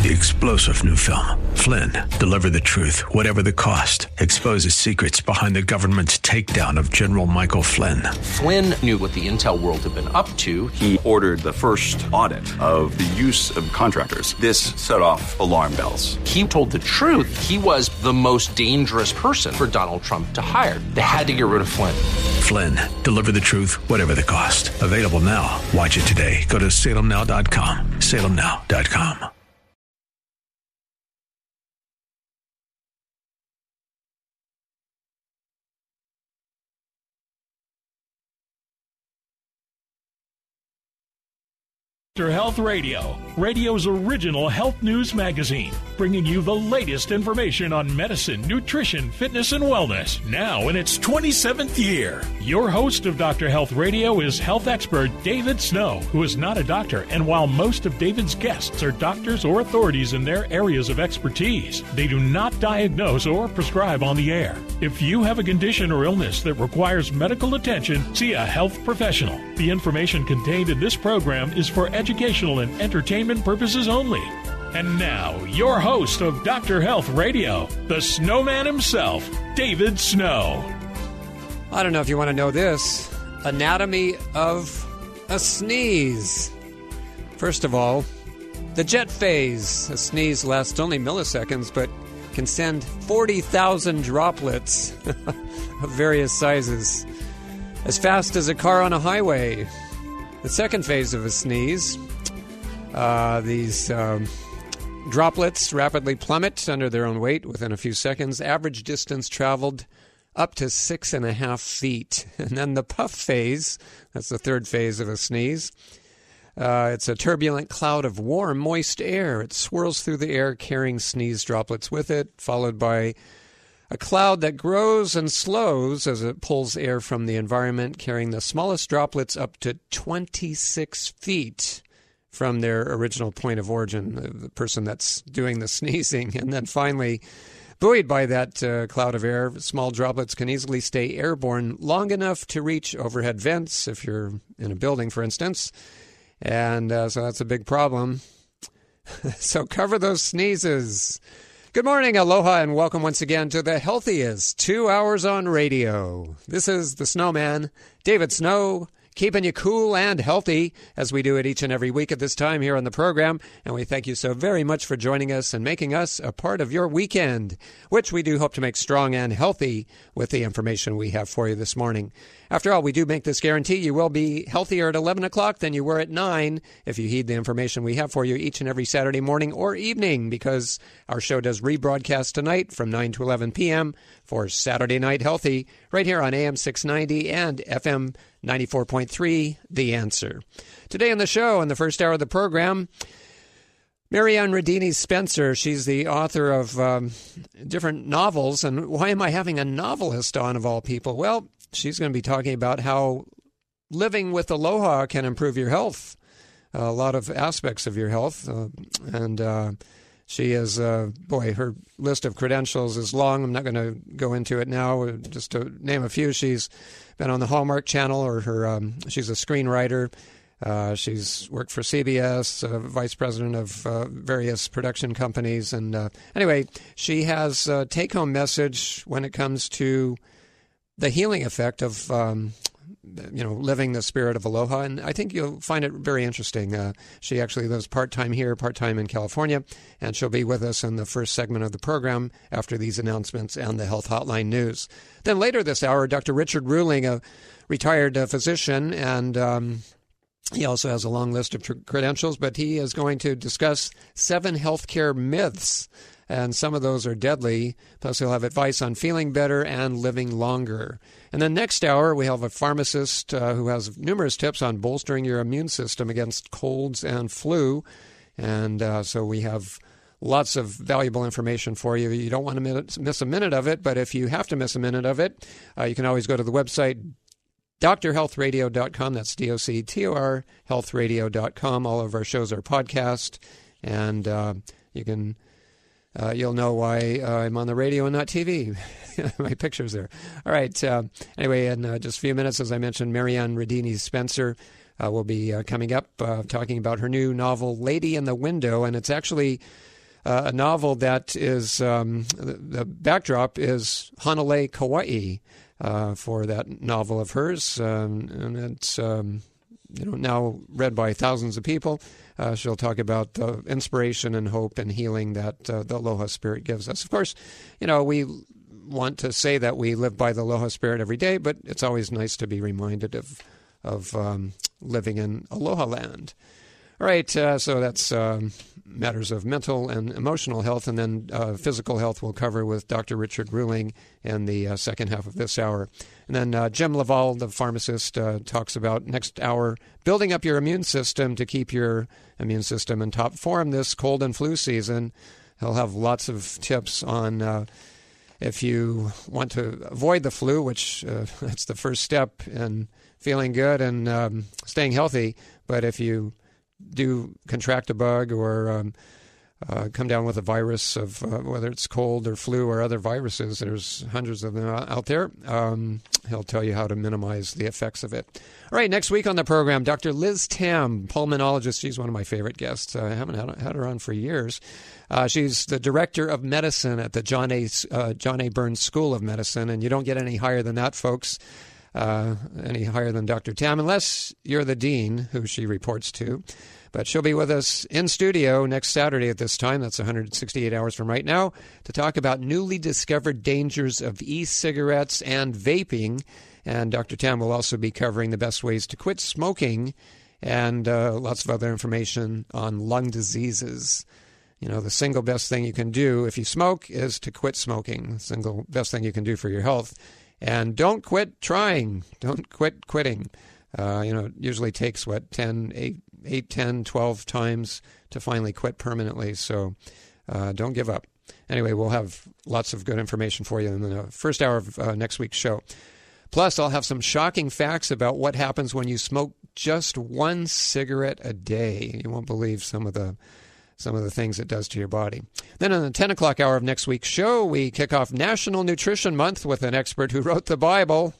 The explosive new film, Flynn, deliver the truth, whatever the cost, exposes secrets behind the government's takedown of General Michael Flynn. Flynn knew what the intel world had been up to. He ordered the first audit of the use of contractors. This set off alarm bells. He told the truth. He was the most dangerous person for Donald Trump to hire. They had to get rid of Flynn. Flynn, deliver the truth, whatever the cost. Available now. Watch it today. Go to salemnow.com. salemnow.com. Dr. Health Radio, radio's original health news magazine, bringing you the latest information on medicine, nutrition, fitness, and wellness, now in its 27th year. Your host of Dr. Health Radio is health expert David Snow, who is not a doctor, and while most of David's guests are doctors or authorities in their areas of expertise, they do not diagnose or prescribe on the air. If you have a condition or illness that requires medical attention, see a health professional. The information contained in this program is for educational and entertainment purposes only. And now, your host of Dr. Health Radio, the snowman himself, David Snow. I don't know if you want to know this. Anatomy of a sneeze. First of all, the jet phase. A sneeze lasts only milliseconds, but can send 40,000 droplets of various sizes as fast as a car on a highway. The second phase of a sneeze, these droplets rapidly plummet under their own weight within a few seconds. Average distance traveled up to 6.5 feet. And then the puff phase, that's the third phase of a sneeze. It's a turbulent cloud of warm, moist air. It swirls through the air, carrying sneeze droplets with it, followed by a cloud that grows and slows as it pulls air from the environment, carrying the smallest droplets up to 26 feet from their original point of origin, the person that's doing the sneezing. And then finally, buoyed by that cloud of air, small droplets can easily stay airborne long enough to reach overhead vents, if you're in a building, for instance. And so that's a big problem. So cover those sneezes. Good morning, aloha, and welcome once again to the healthiest 2 hours on radio. This is the Snowman, David Snow, keeping you cool and healthy as we do it each and every week at this time here on the program. And we thank you so very much for joining us and making us a part of your weekend, which we do hope to make strong and healthy with the information we have for you this morning. After all, we do make this guarantee you will be healthier at 11 o'clock than you were at 9 if you heed the information we have for you each and every Saturday morning or evening, because our show does rebroadcast tonight from 9 to 11 p.m. for Saturday Night Healthy right here on AM 690 and FM 94.3, The Answer. Today on the show, in the first hour of the program, Marianne Radini Spencer. She's the author of different novels. And why am I having a novelist on, of all people? Well, she's going to be talking about how living with aloha can improve your health, a lot of aspects of your health. She is, her list of credentials is long. I'm not going to go into it now. Just to name a few, she's been on the Hallmark Channel, or she's a screenwriter. She's worked for CBS, vice president of various production companies. And anyway, she has a take-home message when it comes to the healing effect of, living the spirit of aloha. And I think you'll find it very interesting. She actually lives part-time here, part-time in California, and she'll be with us in the first segment of the program after these announcements and the Health Hotline News. Then later this hour, Dr. Richard Ruling, a retired physician, and he also has a long list of credentials, but he is going to discuss 7 healthcare myths, and some of those are deadly. Plus, he'll have advice on feeling better and living longer. And then next hour, we have a pharmacist who has numerous tips on bolstering your immune system against colds and flu. And so we have lots of valuable information for you. You don't want to miss a minute of it, but if you have to miss a minute of it, you can always go to the website, drhealthradio.com. That's DOCTOR, healthradio.com. All of our shows are podcast, and you can... you'll know why I'm on the radio and not TV. My picture's there. All right. Anyway, in just a few minutes, as I mentioned, Marianne Radini Spencer will be coming up talking about her new novel, Lady in the Window. And it's actually a novel that is, the backdrop is Hanalei, Kauai, for that novel of hers. And it's now read by thousands of people. She'll talk about the inspiration and hope and healing that the Aloha Spirit gives us. Of course, we want to say that we live by the Aloha Spirit every day, but it's always nice to be reminded of living in Aloha land. All right, so that's matters of mental and emotional health, and then physical health we'll cover with Dr. Richard Ruling in the second half of this hour. And then Jim Laval, the pharmacist, talks about next hour, building up your immune system to keep your immune system in top form this cold and flu season. He'll have lots of tips on if you want to avoid the flu, which that's the first step in feeling good and staying healthy. But if you do contract a bug or come down with a virus of whether it's cold or flu or other viruses, there's hundreds of them out there. He'll tell you how to minimize the effects of it. All right, next week on the program, Dr. Liz Tam, pulmonologist. She's one of my favorite guests. I haven't had her on for years. She's the director of medicine at the John A. Burns School of Medicine, and you don't get any higher than that, folks. Any higher than Dr. Tam, unless you're the dean, who she reports to. But she'll be with us in studio next Saturday at this time, that's 168 hours from right now, to talk about newly discovered dangers of e-cigarettes and vaping. And Dr. Tam will also be covering the best ways to quit smoking and lots of other information on lung diseases. The single best thing you can do if you smoke is to quit smoking. The single best thing you can do for your health. And don't quit trying. Don't quit quitting. It usually takes, 8, 10, 12 times to finally quit permanently. So don't give up. Anyway, we'll have lots of good information for you in the first hour of next week's show. Plus, I'll have some shocking facts about what happens when you smoke just one cigarette a day. You won't believe some of the things it does to your body. Then in the 10 o'clock hour of next week's show, we kick off National Nutrition Month with an expert who wrote the Bible.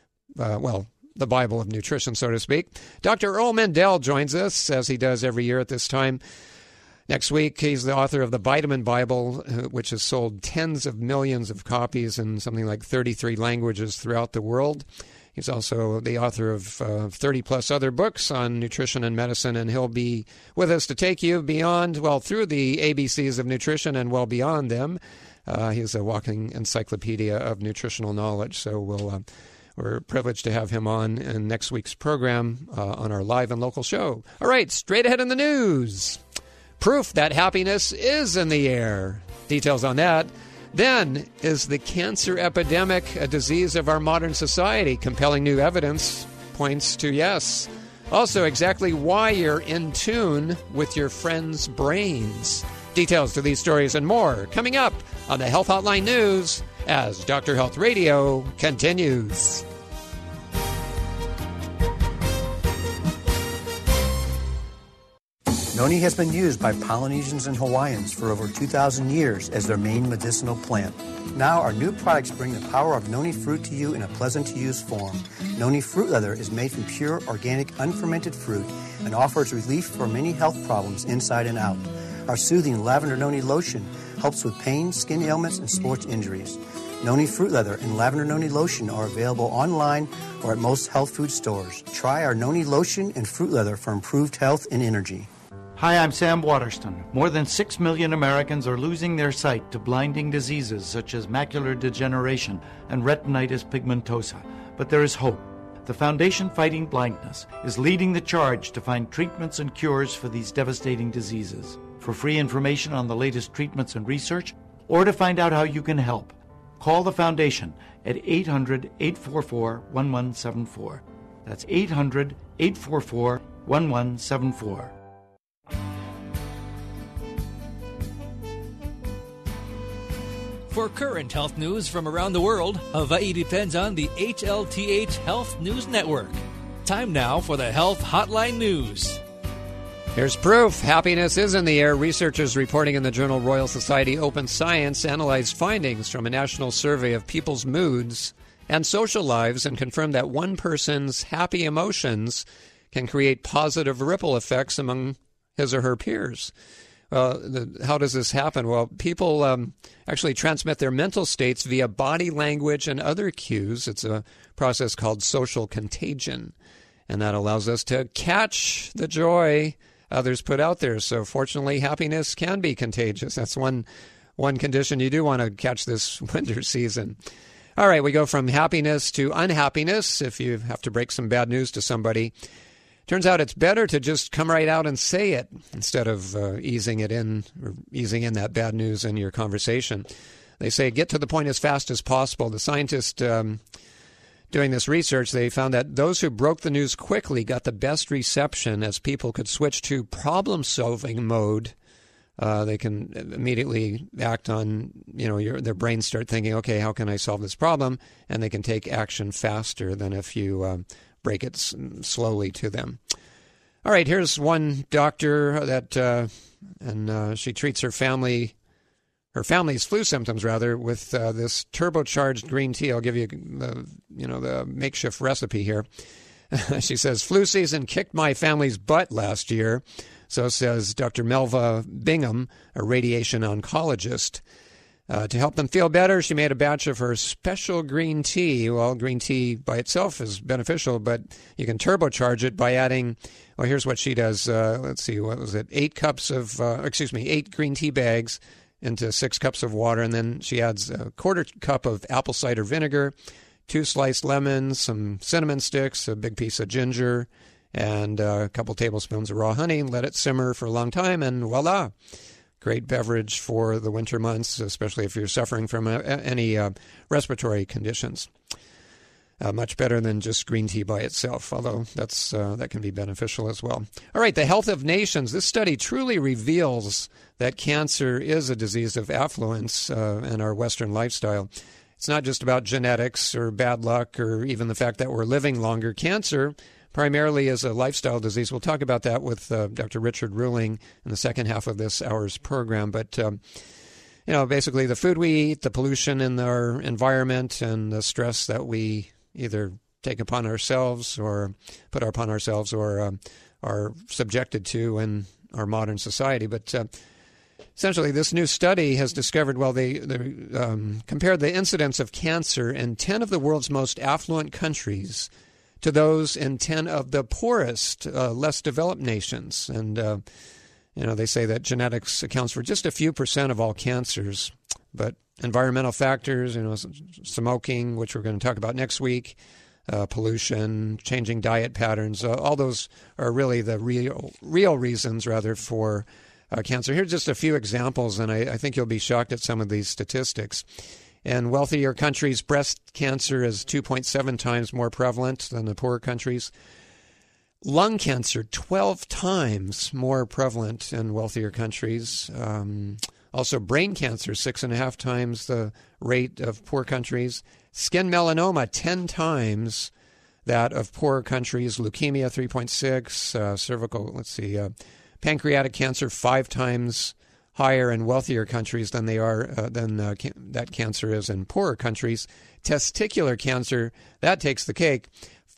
The Bible of nutrition, so to speak. Dr. Earl Mendel joins us, as he does every year at this time. Next week, he's the author of the Vitamin Bible, which has sold tens of millions of copies in something like 33 languages throughout the world. He's also the author of 30-plus other books on nutrition and medicine, and he'll be with us to take you beyond, through the ABCs of nutrition and well beyond them. He's a walking encyclopedia of nutritional knowledge, so we're privileged to have him on in next week's program on our live and local show. All right, straight ahead in the news. Proof that happiness is in the air. Details on that. Then, is the cancer epidemic a disease of our modern society? Compelling new evidence points to yes. Also, exactly why you're in tune with your friends' brains. Details to these stories and more coming up on the Health Hotline News as Dr. Health Radio continues. Noni has been used by Polynesians and Hawaiians for over 2,000 years as their main medicinal plant. Now our new products bring the power of noni fruit to you in a pleasant-to-use form. Noni fruit leather is made from pure, organic, unfermented fruit and offers relief for many health problems inside and out. Our soothing lavender noni lotion helps with pain, skin ailments, and sports injuries. Noni fruit leather and lavender noni lotion are available online or at most health food stores. Try our noni lotion and fruit leather for improved health and energy. Hi, I'm Sam Waterston. More than 6 million Americans are losing their sight to blinding diseases such as macular degeneration and retinitis pigmentosa. But there is hope. The Foundation Fighting Blindness is leading the charge to find treatments and cures for these devastating diseases. For free information on the latest treatments and research, or to find out how you can help, call the Foundation at 800-844-1174. That's 800-844-1174. For current health news from around the world, Hawaii depends on the HLTH Health News Network. Time now for the Health Hotline News. Here's proof. Happiness is in the air. Researchers reporting in the journal Royal Society Open Science analyzed findings from a national survey of people's moods and social lives and confirmed that one person's happy emotions can create positive ripple effects among his or her peers. How does this happen? Well, people actually transmit their mental states via body language and other cues. It's a process called social contagion, and that allows us to catch the joy others put out there. So fortunately, happiness can be contagious. That's one condition you do want to catch this winter season. All right, we go from happiness to unhappiness if you have to break some bad news to somebody. Turns out it's better to just come right out and say it instead of easing in that bad news in your conversation. They say get to the point as fast as possible. The scientists doing this research, they found that those who broke the news quickly got the best reception as people could switch to problem-solving mode. They can immediately act on, their brains start thinking, okay, how can I solve this problem? And they can take action faster than if you break it slowly to them. All right, here's one doctor that, she treats her family's flu symptoms with this turbocharged green tea. I'll give you the makeshift recipe here. She says, flu season kicked my family's butt last year. So says Dr. Melva Bingham, a radiation oncologist. To help them feel better, she made a batch of her special green tea. Well, green tea by itself is beneficial, but you can turbocharge it by adding, here's what she does. Let's see, what was it? 8 green tea bags into 6 cups of water, and then she adds a 1/4 cup of apple cider vinegar, 2 sliced lemons, some cinnamon sticks, a big piece of ginger, and a couple tablespoons of raw honey. Let it simmer for a long time, and voila! Great beverage for the winter months, especially if you're suffering from any respiratory conditions. Much better than just green tea by itself, although that can be beneficial as well. All right, the health of nations. This study truly reveals that cancer is a disease of affluence in our Western lifestyle. It's not just about genetics or bad luck or even the fact that we're living longer. Cancer primarily is a lifestyle disease. We'll talk about that with Dr. Richard Ruling in the second half of this hour's program. But, basically the food we eat, the pollution in our environment, and the stress that we either take upon ourselves or put upon ourselves or are subjected to in our modern society. But essentially, this new study has discovered, they compared the incidence of cancer in 10 of the world's most affluent countries to those in 10 of the poorest, less developed nations. And, they say that genetics accounts for just a few % of all cancers. But environmental factors, smoking, which we're going to talk about next week, pollution, changing diet patterns, all those are really the real reasons, for cancer. Here's just a few examples, and I think you'll be shocked at some of these statistics. In wealthier countries, breast cancer is 2.7 times more prevalent than the poorer countries. Lung cancer, 12 times more prevalent in wealthier countries. Also, brain cancer, 6.5 times the rate of poor countries. Skin melanoma, 10 times that of poorer countries. Leukemia, 3.6. Cervical, pancreatic cancer, 5 times higher in wealthier countries than they are that cancer is in poorer countries. Testicular cancer, that takes the cake,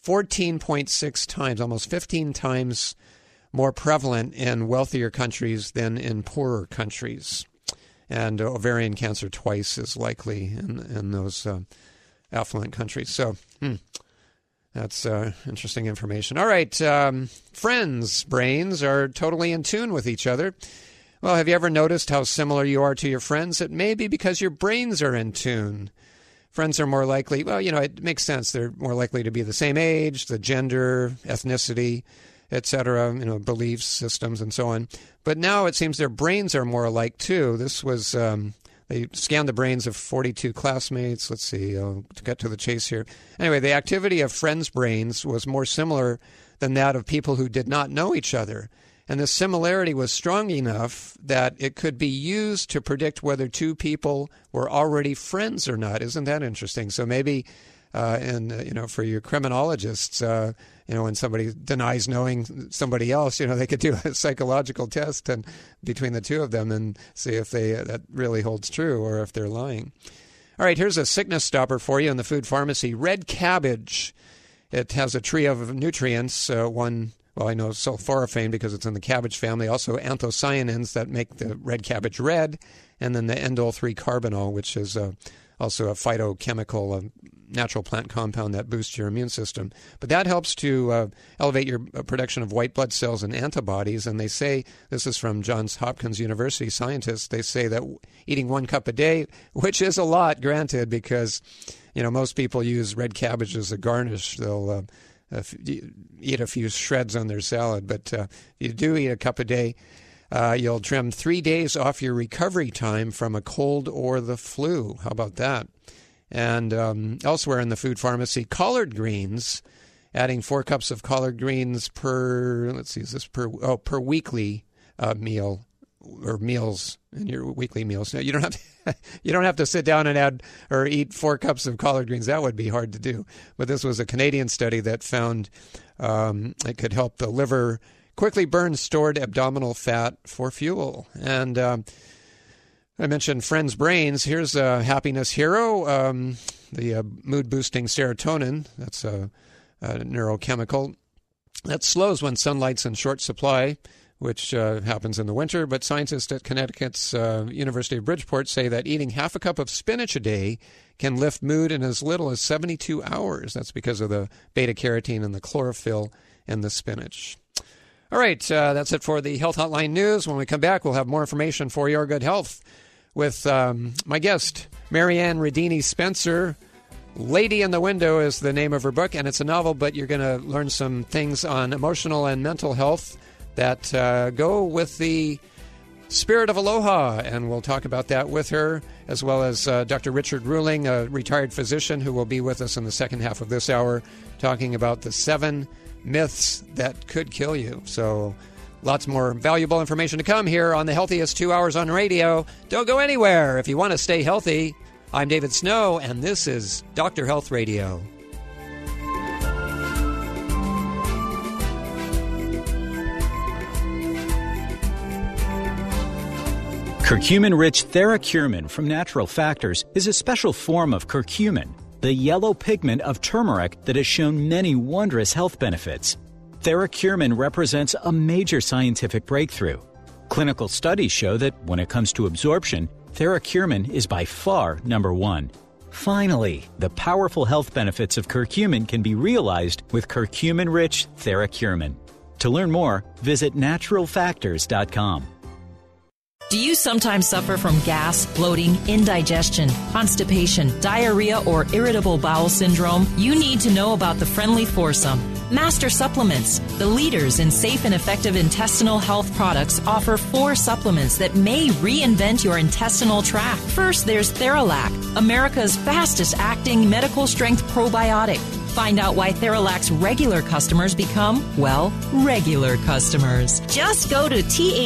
14.6 times, almost 15 times more prevalent in wealthier countries than in poorer countries. And ovarian cancer twice as likely in those affluent countries. So that's interesting information. All right, friends' brains are totally in tune with each other. Well, have you ever noticed how similar you are to your friends? It may be because your brains are in tune. Friends are more likely, it makes sense. They're more likely to be the same age, the gender, ethnicity, etc., beliefs, systems, and so on. But now it seems their brains are more alike, too. This was, they scanned the brains of 42 classmates. Let's see, to get to the chase here. Anyway, the activity of friends' brains was more similar than that of people who did not know each other. And the similarity was strong enough that it could be used to predict whether two people were already friends or not. Isn't that interesting? So maybe, for your criminologists, when somebody denies knowing somebody else, they could do a psychological test and between the two of them and see if that really holds true or if they're lying. All right, here's a sickness stopper for you in the food pharmacy. Red cabbage. It has a trio of nutrients. One well, I know sulforaphane because it's in the cabbage family, also anthocyanins that make the red cabbage red, and then the indole-3-carbinol, which is also a phytochemical, a natural plant compound that boosts your immune system. But that helps to elevate your production of white blood cells and antibodies. And they say, this is from Johns Hopkins University scientists, they say that eating 1 cup a day, which is a lot, granted, because most people use red cabbage as a garnish. They'll eat a few shreds on their salad. But if you do eat a cup a day, you'll trim 3 days off your recovery time from a cold or the flu. How about that? And elsewhere in the food pharmacy, collard greens, adding 4 cups of collard greens per weekly meal or meals in your weekly meals. Now, you don't have to sit down and add or eat 4 cups of collard greens. That would be hard to do. But this was a Canadian study that found it could help the liver quickly burn stored abdominal fat for fuel. And I mentioned Friends Brains. Here's a happiness hero, the mood-boosting serotonin. That's a neurochemical that slows when sunlight's in short supply, which happens in the winter. But scientists at Connecticut's University of Bridgeport say that eating half a cup of spinach a day can lift mood in as little as 72 hours. That's because of the beta-carotene and the chlorophyll in the spinach. All right, that's it for the Health Hotline News. When we come back, we'll have more information for your good health with my guest, Marianne Radini Spencer. Lady in the Window is the name of her book, and it's a novel, but you're going to learn some things on emotional and mental health that go with the spirit of aloha, and we'll talk about that with her, as well as Dr. Richard Ruling, a retired physician who will be with us in the second half of this hour, talking about the 7 myths that could kill you. So lots more valuable information to come here on the Healthiest 2 Hours on Radio. Don't go anywhere if you want to stay healthy. I'm David Snow, and this is Dr. Health Radio. Curcumin-rich TheraCurmin from Natural Factors is a special form of curcumin, the yellow pigment of turmeric that has shown many wondrous health benefits. TheraCurmin represents a major scientific breakthrough. Clinical studies show that when it comes to absorption, TheraCurmin is by far number 1. Finally, the powerful health benefits of curcumin can be realized with curcumin-rich TheraCurmin. To learn more, visit naturalfactors.com. Do you sometimes suffer from gas, bloating, indigestion, constipation, diarrhea, or irritable bowel syndrome? You need to know about the Friendly Foursome. Master Supplements, the leaders in safe and effective intestinal health products, offer 4 supplements that may reinvent your intestinal tract. First, there's Theralac, America's fastest-acting medical-strength probiotic. Find out why Theralac's regular customers become, well, regular customers. Just go to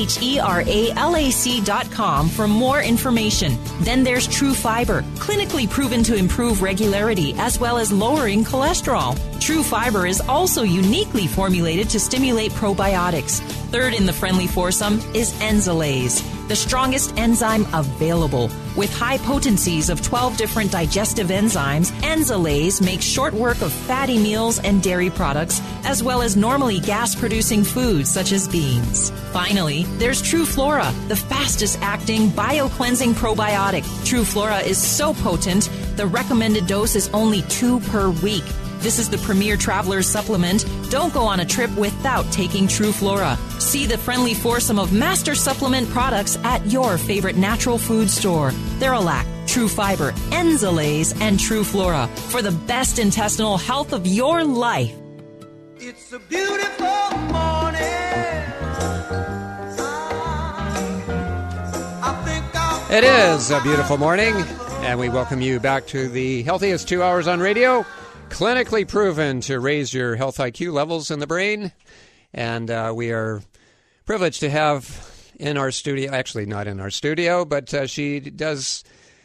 THERALAC.com for more information. Then there's True Fiber, clinically proven to improve regularity as well as lowering cholesterol. True Fiber is also uniquely formulated to stimulate probiotics. Third in the Friendly Foursome is Enzalase, the strongest enzyme available. With high potencies of 12 different digestive enzymes, Enzalase makes short work of fatty meals and dairy products, as well as normally gas-producing foods such as beans. Finally, there's True Flora, the fastest-acting bio-cleansing probiotic. True Flora is so potent, the recommended dose is only 2 per week. This is the premier traveler's supplement. Don't go on a trip without taking True Flora. See the Friendly Foursome of Master Supplement products at your favorite natural food store. Theralac, True Fiber, Enzalase, and True Flora for the best intestinal health of your life. It's a beautiful morning. It is a beautiful morning, and we welcome you back to the Healthiest 2 Hours on Radio. Clinically proven to raise your health IQ levels in the brain. And we are privileged to have in our studio, actually not in our studio, but she does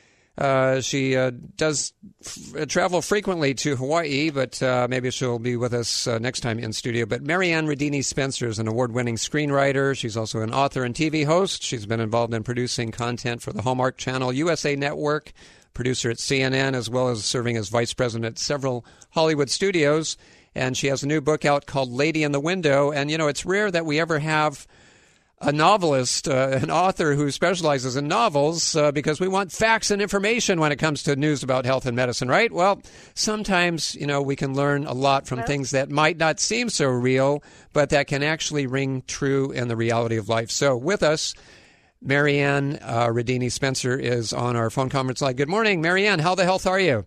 travel frequently to Hawaii, but maybe she'll be with us next time in studio. But Marianne Radini Spencer is an award-winning screenwriter. She's also an author and TV host. She's been involved in producing content for the Hallmark Channel, USA Network, producer at CNN, as well as serving as vice president at several Hollywood studios. and she has a new book out called Lady in the Window. And, it's rare that we ever have a novelist, an author who specializes in novels, because we want facts and information when it comes to news about health and medicine, right? Well, sometimes, we can learn a lot from things that might not seem so real, but that can actually ring true in the reality of life. So with us, Marianne Radini Spencer is on our phone conference line. Good morning, Marianne. How the health are you?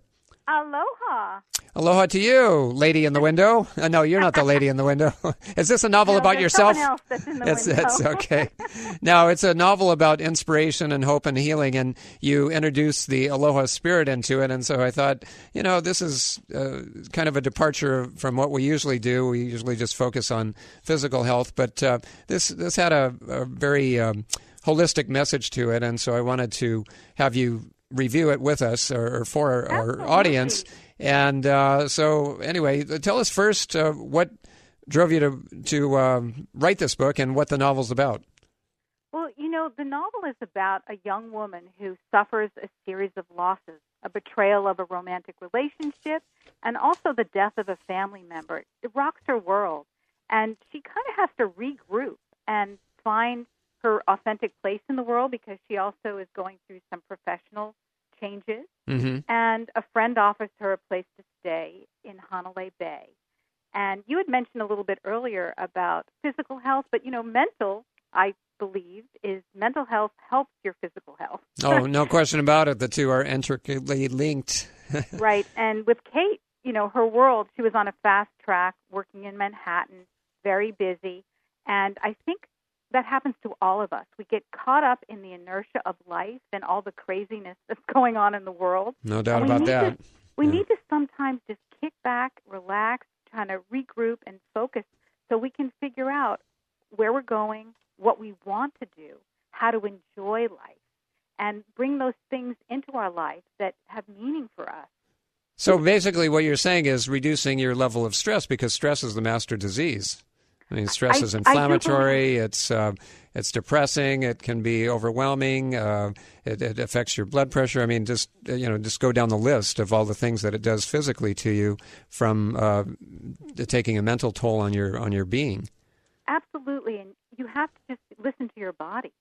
Aloha. Aloha to you, lady in the window. No, you're not the lady in the window. Is this a novel about yourself? Someone else that's in the window. It's okay. No, it's a novel about inspiration and hope and healing, and you introduced the Aloha spirit into it, and so I thought, this is kind of a departure from what we usually do. We usually just focus on physical health, but this had a very holistic message to it, and so I wanted to have you review it with us or for our audience. And so anyway, tell us first what drove you to write this book and what the novel's about. Well, the novel is about a young woman who suffers a series of losses, a betrayal of a romantic relationship, and also the death of a family member. It rocks her world, and she kind of has to regroup and find her authentic place in the world, because she also is going through some professional changes. Mm-hmm. And a friend offers her a place to stay in Hanalei Bay. And you had mentioned a little bit earlier about physical health, but, mental, I believe, is mental health helps your physical health. Oh, no question about it. The two are intricately linked. Right. And with Kate, her world, she was on a fast track, working in Manhattan, very busy. And I think that happens to all of us. We get caught up in the inertia of life and all the craziness that's going on in the world. No doubt about that. We need to sometimes just kick back, relax, kind of regroup and focus so we can figure out where we're going, what we want to do, how to enjoy life, and bring those things into our life that have meaning for us. So basically what you're saying is reducing your level of stress, because stress is the master disease. I mean, stress is inflammatory. It's depressing. It can be overwhelming. It affects your blood pressure. I mean, just go down the list of all the things that it does physically to you, from taking a mental toll on your being. Absolutely, and you have to just listen to your body.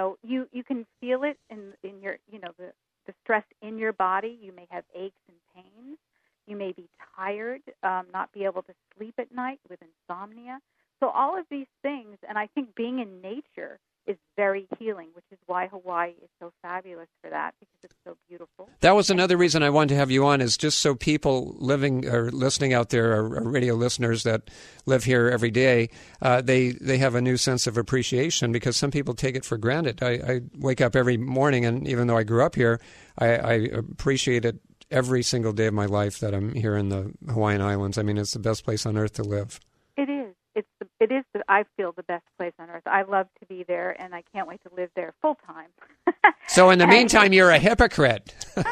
You can feel it in your the stress in your body. You may have aches and pains. You may be tired, not be able to sleep at night with insomnia. So all of these things, and I think being in nature is very healing, which is why Hawaii is so fabulous for that, because it's so beautiful. That was another reason I wanted to have you on, is just so people living or listening out there, or radio listeners that live here every day, they have a new sense of appreciation, because some people take it for granted. I wake up every morning, and even though I grew up here, I appreciate it every single day of my life that I'm here in the Hawaiian Islands. I mean, it's the best place on earth to live. It is. I feel the best place on earth. I love to be there, and I can't wait to live there full time. So in the meantime, you're a hypocrite.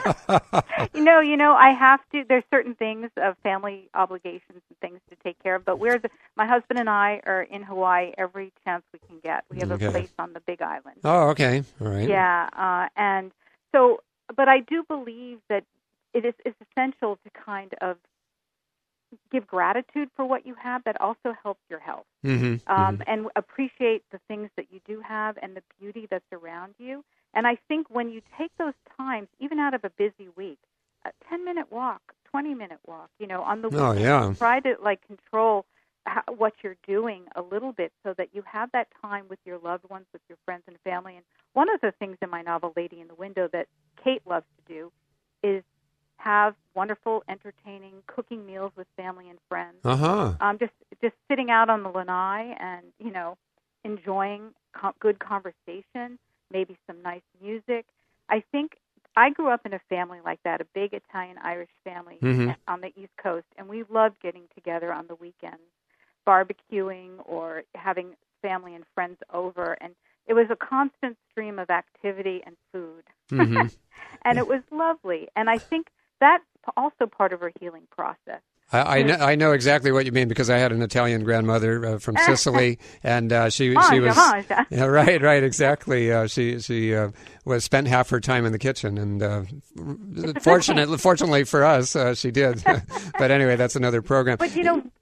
I have to. There's certain things of family obligations and things to take care of. But my husband and I are in Hawaii every chance we can get. We have a place on the Big Island. Oh, okay, all right. Yeah, and so, but I do believe that it's essential to kind of give gratitude for what you have. That also helps your health. And appreciate the things that you do have and the beauty that's around you. And I think when you take those times, even out of a busy week, a 10-minute walk, 20-minute walk, on the weekend, try to control what you're doing a little bit so that you have that time with your loved ones, with your friends and family. And one of the things in my novel, Lady in the Window, that Kate loves to do is have wonderful, entertaining cooking meals with family and friends. Just sitting out on the lanai and, enjoying good conversation, maybe some nice music. I think I grew up in a family like that, a big Italian-Irish family on the East Coast, and we loved getting together on the weekends, barbecuing or having family and friends over, and it was a constant stream of activity and food. And it was lovely, and I think that's also part of our healing process. I know exactly what you mean, because I had an Italian grandmother from Sicily, and she was right, exactly. She was spent half her time in the kitchen, and fortunately for us, she did. But anyway, that's another program. But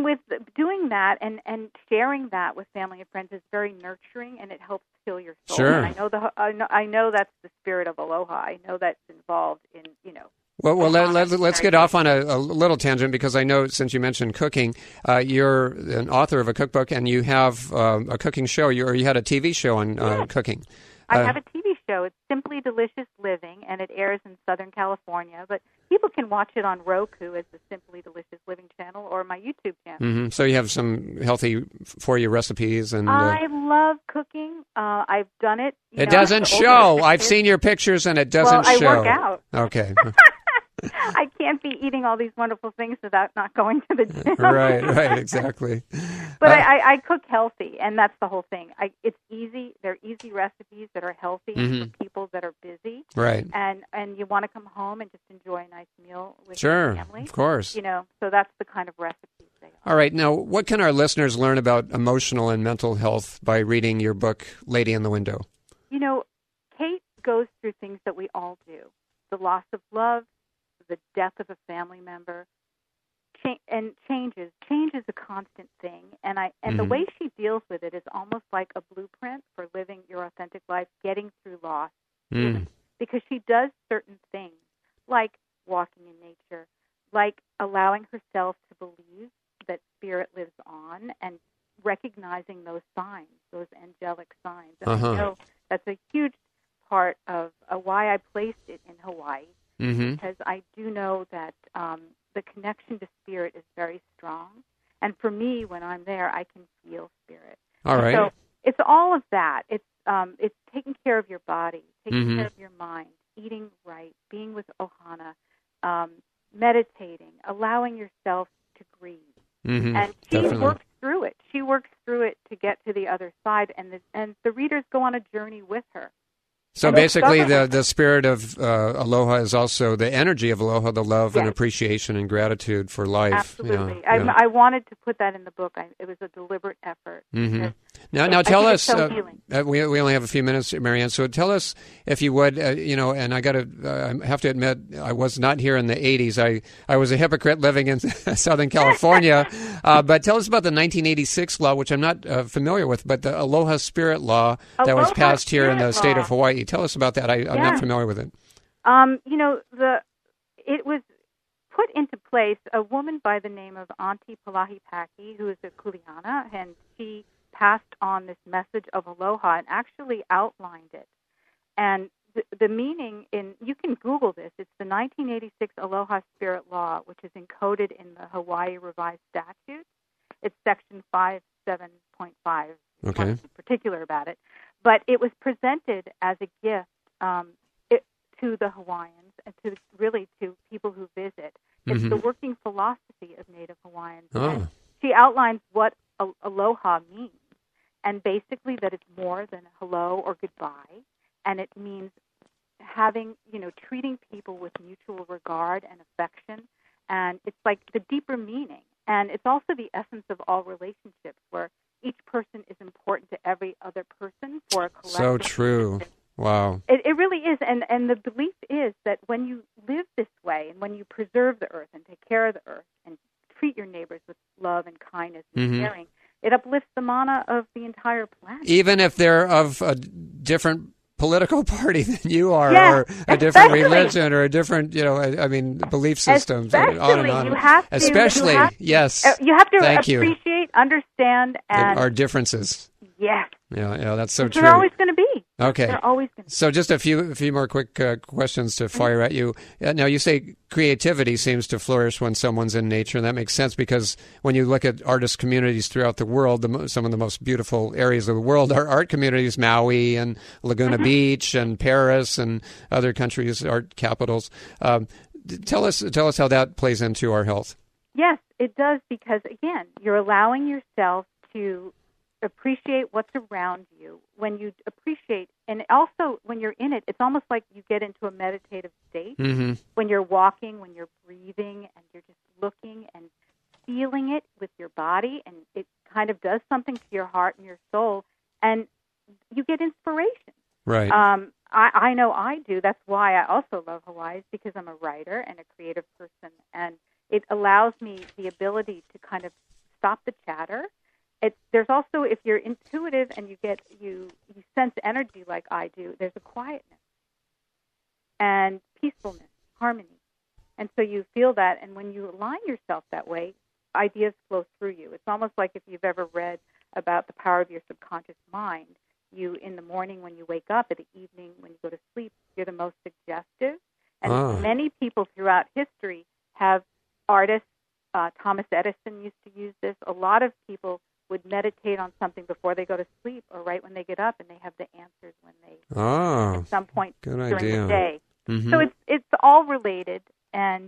with doing that and sharing that with family and friends is very nurturing, and it helps heal your soul. Sure. And I know that's the spirit of Aloha. I know that's involved in, Well, let's get off on a little tangent, because I know, since you mentioned cooking, you're an author of a cookbook, and you have a cooking show. You had a TV show on cooking. I have a TV show. It's Simply Delicious Living, and it airs in Southern California. But people can watch it on Roku as the Simply Delicious Living channel or my YouTube channel. Mm-hmm. So you have some healthy for you recipes, and I love cooking. I've done it. It doesn't show. I've seen your pictures, and it doesn't show. I work out. Okay. I can't be eating all these wonderful things without not going to the gym. Right, exactly. But I cook healthy, and that's the whole thing. It's easy. They're easy recipes that are healthy for people that are busy. Right. And you want to come home and just enjoy a nice meal with your family. Of course. So that's the kind of recipes they are. All right. Now, what can our listeners learn about emotional and mental health by reading your book, Lady in the Window? Kate goes through things that we all do. The loss of love, the death of a family member, and changes. Change is a constant thing, and the way she deals with it is almost like a blueprint for living your authentic life, getting through loss. Because she does certain things, like walking in nature, like allowing herself to believe that spirit lives on, and recognizing those signs, those angelic signs. And I know that's a huge part of why I placed it in Hawaii. Because I do know that the connection to spirit is very strong. And for me, when I'm there, I can feel spirit. All right. So it's all of that. It's taking care of your body, taking care of your mind, eating right, being with Ohana, meditating, allowing yourself to grieve. And she works through it. She works through it to get to the other side, and the readers go on a journey with her. So basically, the spirit of aloha is also the energy of aloha, the love and appreciation and gratitude for life. Absolutely. Yeah. I wanted to put that in the book. It was a deliberate effort. Now tell us, we we only have a few minutes, Marianne, so tell us, if you would, and I have to admit, I was not here in the 80s. I was a hypocrite living in Southern California. But tell us about the 1986 law, which I'm not familiar with, but the Aloha Spirit Law that was passed here in the state of Hawaii. Tell us about that. I'm not familiar with it. It was put into place. A woman by the name of Auntie Palahi Paki, who is a kuleana, and she passed on this message of aloha and actually outlined it. And the meaning you can Google this. It's the 1986 Aloha Spirit Law, which is encoded in the Hawaii Revised Statutes. It's Section 57.5. Okay. In particular about it. But it was presented as a gift to the Hawaiians and to people who visit. It's the working philosophy of Native Hawaiians. And she outlines what aloha means, and basically that it's more than hello or goodbye, and it means treating people with mutual regard and affection, and it's like the deeper meaning. And it's also the essence of all relationships, where each person is important to every other person for a collective. So true. Wow. It really is. And the belief is that when you live this way, and when you preserve the earth and take care of the earth and treat your neighbors with love and kindness and caring, it uplifts the mana of the entire planet. Even if they're of a different political party than you are, yes, or a different religion, or a different, belief systems, especially, on and on. You have to, yes. You have to Thank appreciate, understand, and our differences. Yes. Yeah, that's so true. They're always going to be. Okay. They're always going to be. So just a few more quick questions to fire at you. Now, you say creativity seems to flourish when someone's in nature, and that makes sense because when you look at artist communities throughout the world, some of the most beautiful areas of the world are art communities, Maui and Laguna Beach and Paris and other countries' art capitals. Tell us how that plays into our health. Yes, it does, because, again, you're allowing yourself to appreciate what's around you. When you appreciate, and also when you're in it, it's almost like you get into a meditative state. When you're walking, when you're breathing, and you're just looking and feeling it with your body, and it kind of does something to your heart and your soul, and you get inspiration. Right. I know I do. That's why I also love Hawaii, is because I'm a writer and a creative person, and it allows me the ability to kind of stop the chatter. There's also, if you're intuitive and you sense energy like I do, there's a quietness and peacefulness, harmony. And so you feel that, and when you align yourself that way, ideas flow through you. It's almost like if you've ever read about the power of your subconscious mind. You, in the morning when you wake up, in the evening when you go to sleep, you're the most suggestive. And many people throughout history have artists. Thomas Edison used to use this. A lot of people would meditate on something before they go to sleep or right when they get up, and they have the answers when they at some point during the day. Mm-hmm. So it's all related, and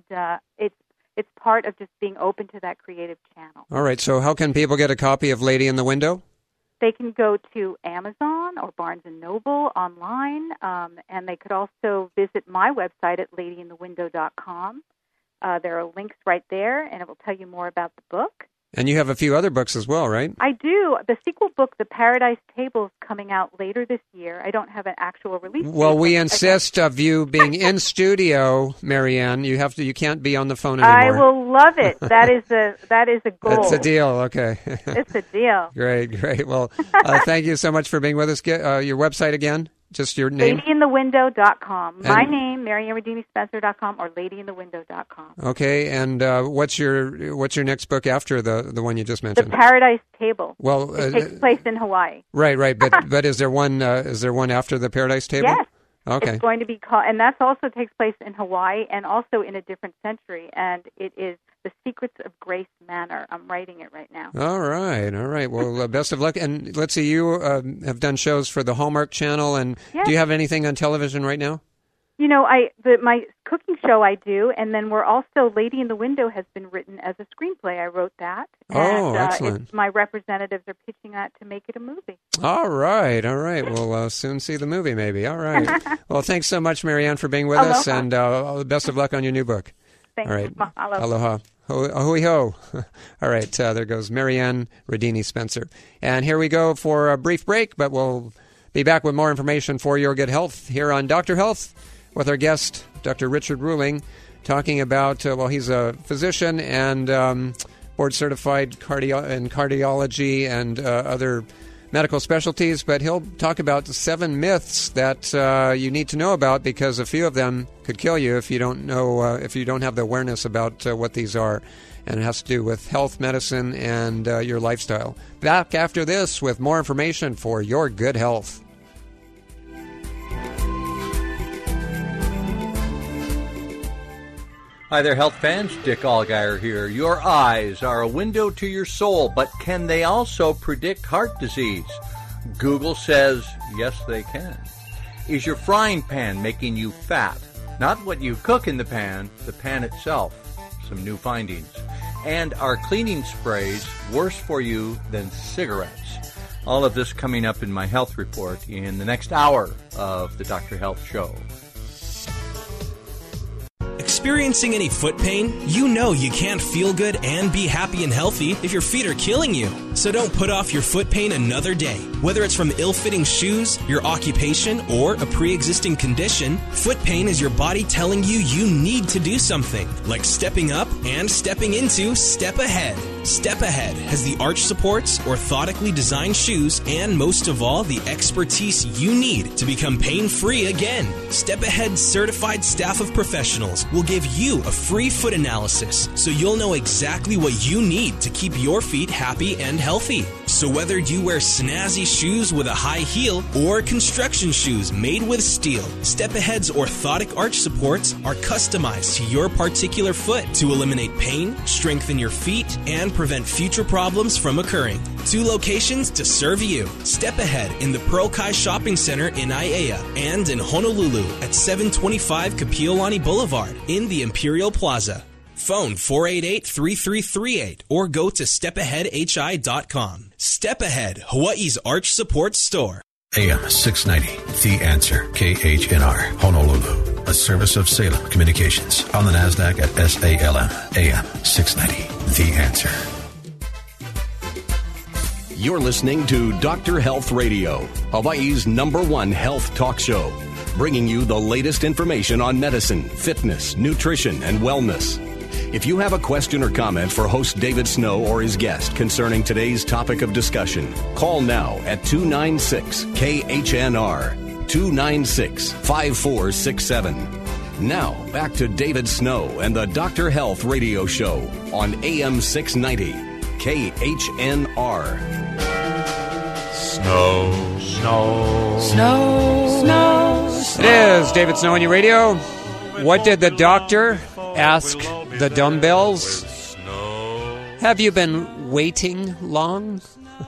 it's part of just being open to that creative channel. All right. So how can people get a copy of Lady in the Window? They can go to Amazon or Barnes & Noble online, and they could also visit my website at ladyinthewindow.com. There are links right there, and it will tell you more about the book. And you have a few other books as well, right? I do. The sequel book, The Paradise Table, is coming out later this year. I don't have an actual release date. Well, we insist of you being in studio, Marianne. You can't be on the phone anymore. I will love it. That is a goal. It's a deal. Okay. It's a deal. Great. Well, thank you so much for being with us. Your website again? Just your name? LadyInTheWindow.com. My name, MarianneRediniSpencer.com, or LadyInTheWindow.com. Okay, and what's your next book after the one you just mentioned? The Paradise Table. Well, it takes place in Hawaii. Right. But is there one after the Paradise Table? Yes. Okay. It's going to be called, and that also takes place in Hawaii and also in a different century, and it is The Secrets of Grace Manor. I'm writing it right now. All right. Well, best of luck. And let's see, you have done shows for the Hallmark Channel, and do you have anything on television right now? You know, my cooking show I do, and then we're also Lady in the Window has been written as a screenplay. I wrote that. Oh, excellent. My representatives are pitching that to make it a movie. All right. We'll soon see the movie, maybe. All right. Well, thanks so much, Marianne, for being with us, and best of luck on your new book. Thanks. All right. Aloha. Ahoy ho. All right. There goes Marianne Redini Spencer. And here we go for a brief break, but we'll be back with more information for your good health here on Dr. Health with our guest, Dr. Richard Ruling, talking about, he's a physician and board-certified in cardiology and other medical specialties, but he'll talk about the 7 myths that you need to know about, because a few of them could kill you if you don't know, if you don't have the awareness about what these are. And it has to do with health, medicine, and your lifestyle. Back after this with more information for your good health. Hi there, health fans. Dick Allgaier here. Your eyes are a window to your soul, but can they also predict heart disease? Google says, yes, they can. Is your frying pan making you fat? Not what you cook in the pan itself. Some new findings. And are cleaning sprays worse for you than cigarettes? All of this coming up in my health report in the next hour of the Dr. Health Show. Experiencing any foot pain? You know you can't feel good and be happy and healthy if your feet are killing you. So don't put off your foot pain another day. Whether it's from ill-fitting shoes, your occupation, or a pre-existing condition, foot pain is your body telling you you need to do something, like stepping up and stepping into Step Ahead. Step Ahead has the arch supports, orthotically designed shoes, and most of all, the expertise you need to become pain-free again. Step Ahead's certified staff of professionals will give you a free foot analysis so you'll know exactly what you need to keep your feet happy and healthy. So whether you wear snazzy shoes with a high heel or construction shoes made with steel, Step Ahead's orthotic arch supports are customized to your particular foot to eliminate pain, strengthen your feet, and prevent future problems from occurring. 2 locations to serve you. Step Ahead in the Pearl Kai Shopping Center in Aiea and in Honolulu at 725 Kapiolani Boulevard in the Imperial Plaza. Phone 488-3338 or go to stepaheadhi.com. Step Ahead, Hawaii's arch support store. AM 690, The Answer, KHNR, Honolulu, a service of Salem Communications, on the NASDAQ at SALM, AM 690, The Answer. You're listening to Dr. Health Radio, Hawaii's #1 health talk show, bringing you the latest information on medicine, fitness, nutrition, and wellness. If you have a question or comment for host David Snow or his guest concerning today's topic of discussion, call now at 296-KHNR, 296-5467. Now, back to David Snow and the Dr. Health Radio Show on AM 690, KHNR. Snow. It is David Snow on your radio. What did the doctor ask the dumbbells? Have you been waiting long?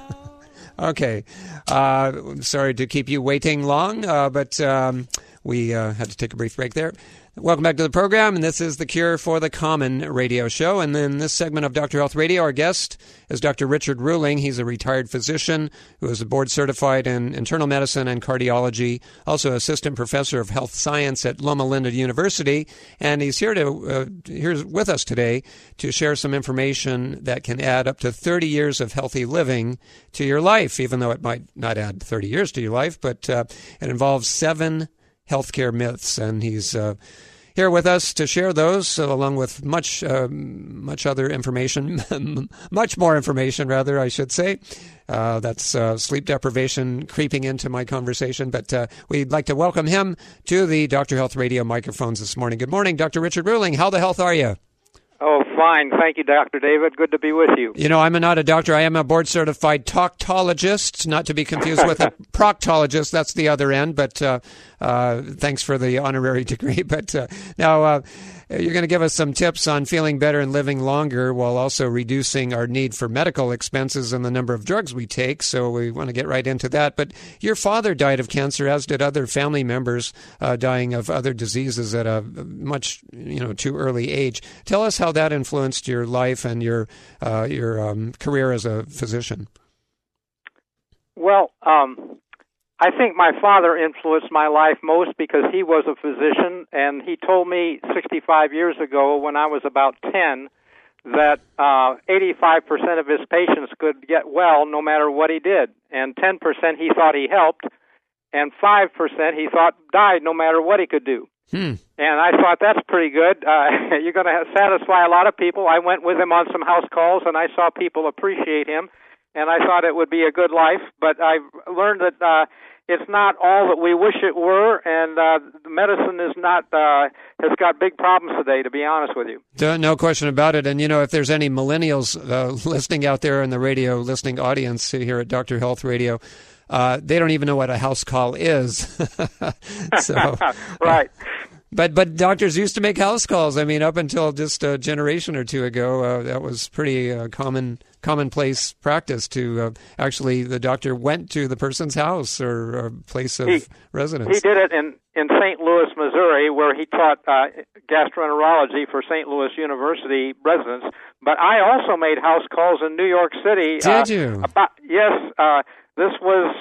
Okay. Sorry to keep you waiting long, but we had to take a brief break there. Welcome back to the program, and this is The Cure for the Common radio show. And in this segment of Dr. Health Radio, our guest is Dr. Richard Ruling. He's a retired physician who is board-certified in internal medicine and cardiology, also assistant professor of health science at Loma Linda University. And he's here with us today to share some information that can add up to 30 years of healthy living to your life, even though it might not add 30 years to your life, but it involves 7 healthcare myths, and he's here with us to share those, along with much other information, much more information, rather, I should say. That's sleep deprivation creeping into my conversation, but we'd like to welcome him to the Dr. Health Radio microphones this morning. Good morning, Dr. Richard Ruling. How the health are you? Oh, fine. Thank you, Dr. David. Good to be with you. You know, I'm not a doctor. I am a board-certified talktologist, not to be confused with a proctologist. That's the other end, but thanks for the honorary degree. But now you're going to give us some tips on feeling better and living longer while also reducing our need for medical expenses and the number of drugs we take. So we want to get right into that. But your father died of cancer, as did other family members dying of other diseases at a much too early age. Tell us how that influenced your life and your career as a physician. Well, I think my father influenced my life most because he was a physician, and he told me 65 years ago when I was about 10 that 85% of his patients could get well no matter what he did, and 10% he thought he helped, and 5% he thought died no matter what he could do. And I thought, that's pretty good. You're going to satisfy a lot of people. I went with him on some house calls, and I saw people appreciate him, and I thought it would be a good life. But I learned that it's not all that we wish it were, and medicine is not has got big problems today, to be honest with you. No question about it. And, if there's any millennials listening out there in the radio listening audience here at Dr. Health Radio, they don't even know what a house call is. So, right. But doctors used to make house calls. I mean, up until just a generation or two ago, that was pretty commonplace practice to actually the doctor went to the person's house or place of residence. He did it in St. Louis, Missouri, where he taught gastroenterology for St. Louis University residents. But I also made house calls in New York City. Did you? This was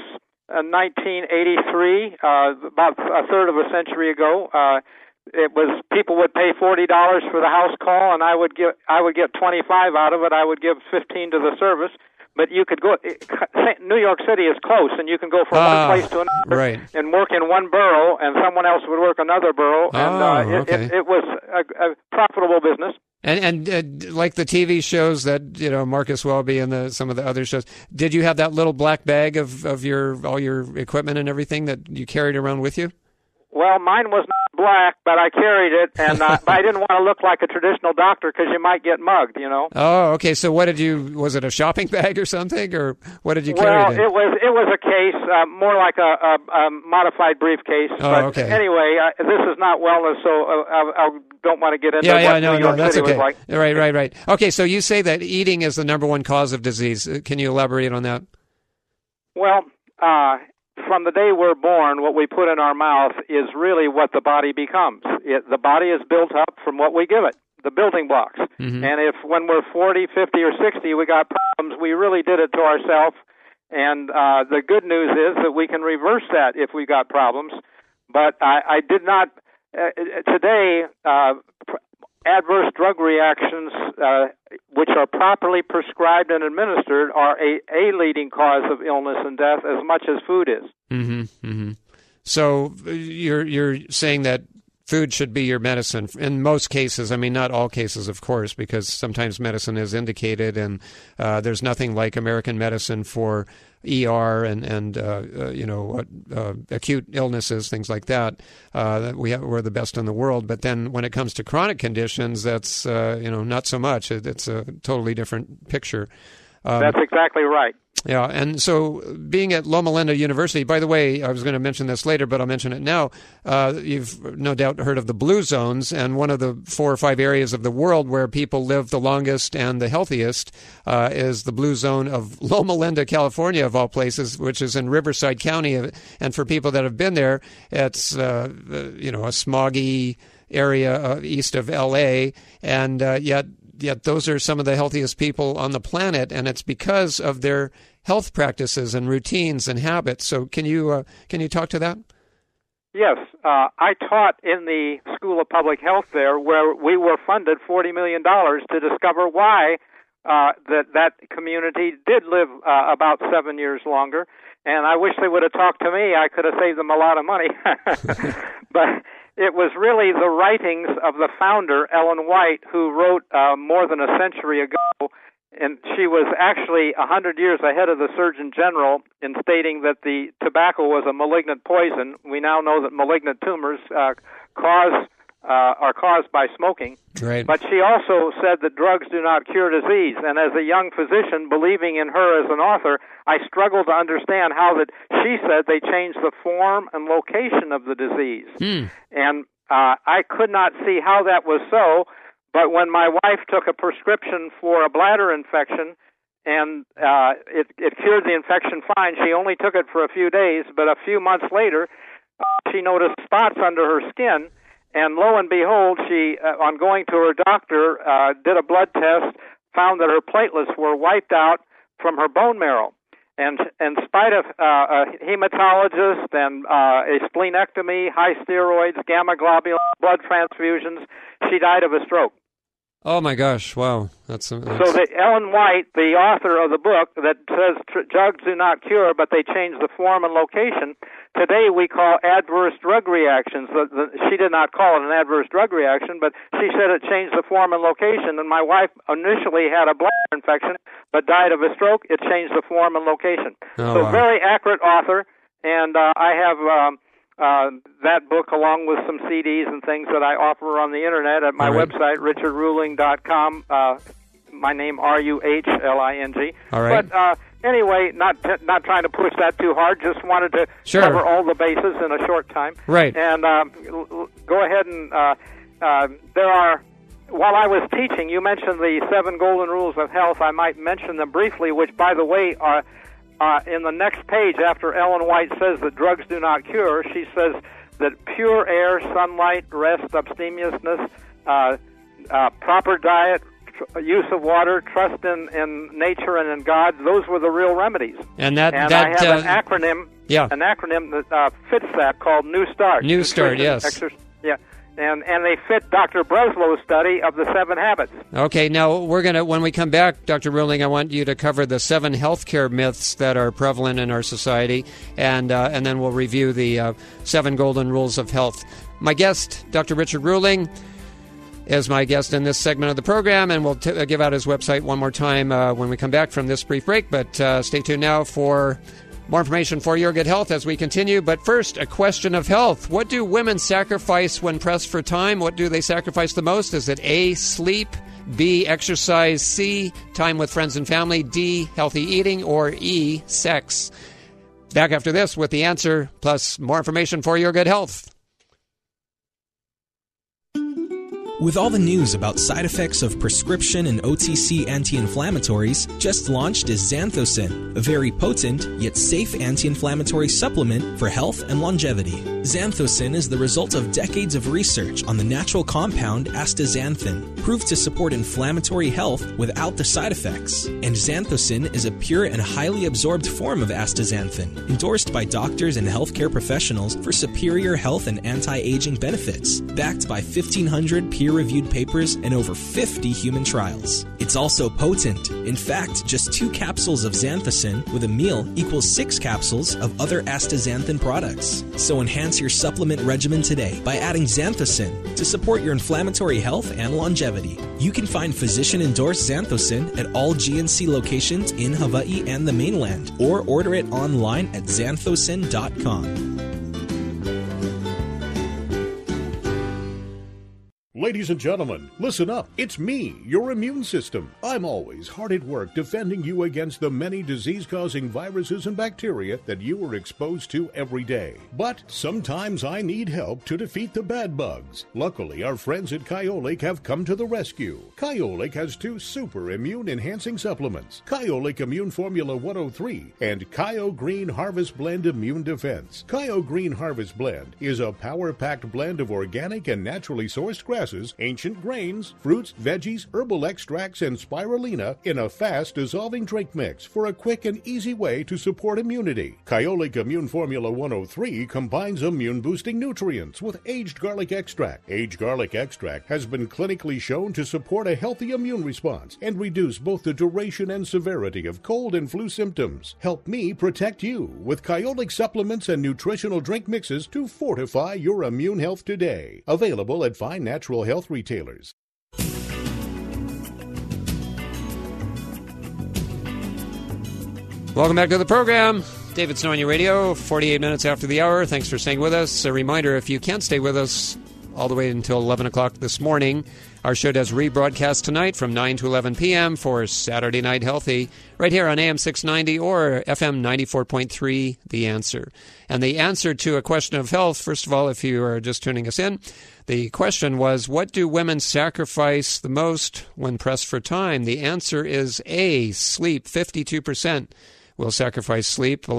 1983, about a third of a century ago. It was people would pay $40 for the house call, and I would get 25 out of it. I would give 15 to the service. But you could go. New York City is close, and you can go from one place to another and work in one borough, and someone else would work another borough, and it was a profitable business. And like the TV shows that Marcus Welby and some of the other shows, did you have that little black bag of all your equipment and everything that you carried around with you? Well, mine was not black, but I carried it, and but I didn't want to look like a traditional doctor because you might get mugged, Oh, okay. So what was it a shopping bag or something, or what did you carry? Well, it was a case, more like a modified briefcase. Oh, okay. Anyway, this is not wellness, so I don't want to get into what New York that's City okay. was like. Right. Okay, so you say that eating is the number one cause of disease. Can you elaborate on that? Well, from the day we're born, what we put in our mouth is really what the body becomes. The body is built up from what we give it, the building blocks. Mm-hmm. And if when we're 40, 50, or 60, we got problems, we really did it to ourselves. And the good news is that we can reverse that if we got problems. But I did not, today, adverse drug reactions, which are properly prescribed and administered, are a leading cause of illness and death as much as food is. Mm-hmm. Mm-hmm. So you're saying that food should be your medicine in most cases. I mean, not all cases, of course, because sometimes medicine is indicated, and there's nothing like American medicine for ER and acute illnesses, things like that. We're the best in the world. But then when it comes to chronic conditions, that's not so much. It's a totally different picture. That's exactly right. Yeah, and so being at Loma Linda University, by the way, I was going to mention this later, but I'll mention it now. You've no doubt heard of the blue zones, and one of the 4 or 5 areas of the world where people live the longest and the healthiest is the blue zone of Loma Linda, California, of all places, which is in Riverside County. And for people that have been there, it's a smoggy area east of L.A., and yet those are some of the healthiest people on the planet, and it's because of their health practices and routines and habits. So can you talk to that? Yes. I taught in the School of Public Health there, where we were funded $40 million to discover why that community did live about 7 years longer. And I wish they would have talked to me. I could have saved them a lot of money. But it was really the writings of the founder, Ellen White, who wrote more than a century ago, and she was actually 100 years ahead of the Surgeon General in stating that the tobacco was a malignant poison. We now know that malignant tumors are caused by smoking. Right. But she also said that drugs do not cure disease, and as a young physician, believing in her as an author, I struggled to understand how that she said they changed the form and location of the disease. And I could not see how that was so, but when my wife took a prescription for a bladder infection, and it cured the infection fine, she only took it for a few days, but a few months later, she noticed spots under her skin. And lo and behold, she, on going to her doctor, did a blood test, found that her platelets were wiped out from her bone marrow. And in spite of a hematologist and a splenectomy, high steroids, gamma globulin, blood transfusions, she died of a stroke. Oh, my gosh. Wow. That's... So Ellen White, the author of the book that says drugs do not cure, but they change the form and location, today we call adverse drug reactions. She did not call it an adverse drug reaction, but she said it changed the form and location. And my wife initially had a bladder infection, but died of a stroke. It changed the form and location. Wow. Very accurate author, and I have... that book, along with some CDs and things that I offer on the Internet at my website, richardruling.com. My name, Ruhling. All right. But anyway, not trying to push that too hard. Just wanted to cover all the bases in a short time. Right. And go ahead and there are. While I was teaching, you mentioned the 7 golden rules of health. I might mention them briefly, which, by the way, are. In the next page, after Ellen White says that drugs do not cure, she says that pure air, sunlight, rest, abstemiousness, proper diet, use of water, trust in nature and in God, those were the real remedies. And I have an acronym. Yeah. An acronym that fits that, called New Start. New Start, yes. And they fit Dr. Breslow's study of the 7 habits. Okay, now when we come back, Dr. Ruling, I want you to cover the 7 healthcare myths that are prevalent in our society, and then we'll review the 7 golden rules of health. My guest, Dr. Richard Ruling, is my guest in this segment of the program, and we'll give out his website one more time when we come back from this brief break, but stay tuned now for more information for your good health as we continue. But first, a question of health. What do women sacrifice when pressed for time? What do they sacrifice the most? Is it A, sleep, B, exercise, C, time with friends and family, D, healthy eating, or E, sex? Back after this with the answer, plus more information for your good health. With all the news about side effects of prescription and OTC anti-inflammatories, just launched is Xanthosin, a very potent yet safe anti-inflammatory supplement for health and longevity. Xanthosin is the result of decades of research on the natural compound astaxanthin, proved to support inflammatory health without the side effects. And Xanthosin is a pure and highly absorbed form of astaxanthin, endorsed by doctors and healthcare professionals for superior health and anti-aging benefits, backed by 1,500 peer peer-reviewed papers, and over 50 human trials. It's also potent. In fact, just 2 capsules of Xanthocin with a meal equals 6 capsules of other astaxanthin products. So enhance your supplement regimen today by adding Xanthocin to support your inflammatory health and longevity. You can find physician-endorsed Xanthocin at all GNC locations in Hawaii and the mainland, or order it online at xanthocin.com. Ladies and gentlemen, listen up. It's me, your immune system. I'm always hard at work defending you against the many disease-causing viruses and bacteria that you are exposed to every day. But sometimes I need help to defeat the bad bugs. Luckily, our friends at Kyolic have come to the rescue. Kyolic has 2 super immune-enhancing supplements, Kyolic Immune Formula 103 and Kyo Green Harvest Blend Immune Defense. Kyo Green Harvest Blend is a power-packed blend of organic and naturally sourced grasses, ancient grains, fruits, veggies, herbal extracts, and spirulina in a fast-dissolving drink mix for a quick and easy way to support immunity. Kyolic Immune Formula 103 combines immune-boosting nutrients with aged garlic extract. Aged garlic extract has been clinically shown to support a healthy immune response and reduce both the duration and severity of cold and flu symptoms. Help me protect you with Kyolic supplements and nutritional drink mixes to fortify your immune health today. Available at fine natural health retailers. Welcome back to the program. David Snow on your radio, 48 minutes after the hour. Thanks for staying with us. A reminder, if you can't stay with us all the way until 11 o'clock this morning, our show does rebroadcast tonight from 9 to 11 p.m. for Saturday Night Healthy, right here on AM 690 or FM 94.3, The Answer. And the answer to a question of health, first of all, if you are just tuning us in, the question was, what do women sacrifice the most when pressed for time? The answer is A, sleep. 52% will sacrifice sleep.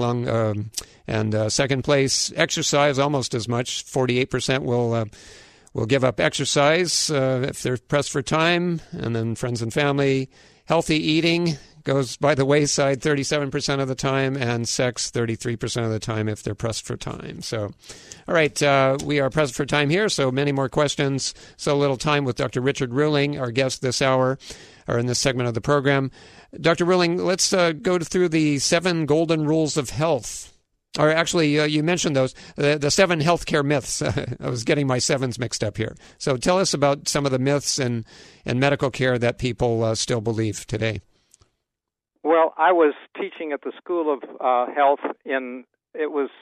And second place, exercise, almost as much. 48% will give up exercise if they're pressed for time. And then friends and family. Healthy eating goes by the wayside 37% of the time, and sex 33% of the time if they're pressed for time. So, all right, we are pressed for time here, so many more questions. So little time with Dr. Richard Ruling, our guest this hour, or in this segment of the program. Dr. Ruling, let's go through the 7 golden rules of health. Or actually, you mentioned those, the 7 healthcare myths. I was getting my 7s mixed up here. So tell us about some of the myths in medical care that people still believe today. Well, I was teaching at the School of Health it was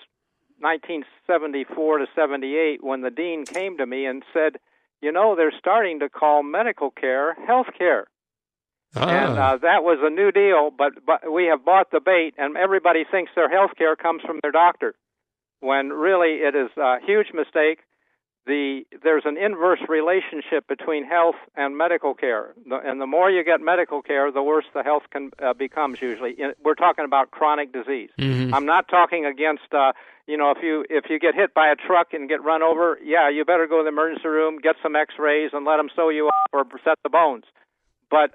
1974 to 78 when the dean came to me and said, they're starting to call medical care health care. And that was a new deal, but we have bought the bait, and everybody thinks their health care comes from their doctor, when really it is a huge mistake. There's an inverse relationship between health and medical care, and the more you get medical care, the worse the health becomes usually. We're talking about chronic disease. Mm-hmm. I'm not talking against, if you get hit by a truck and get run over, you better go to the emergency room, get some x-rays, and let them sew you up or set the bones. But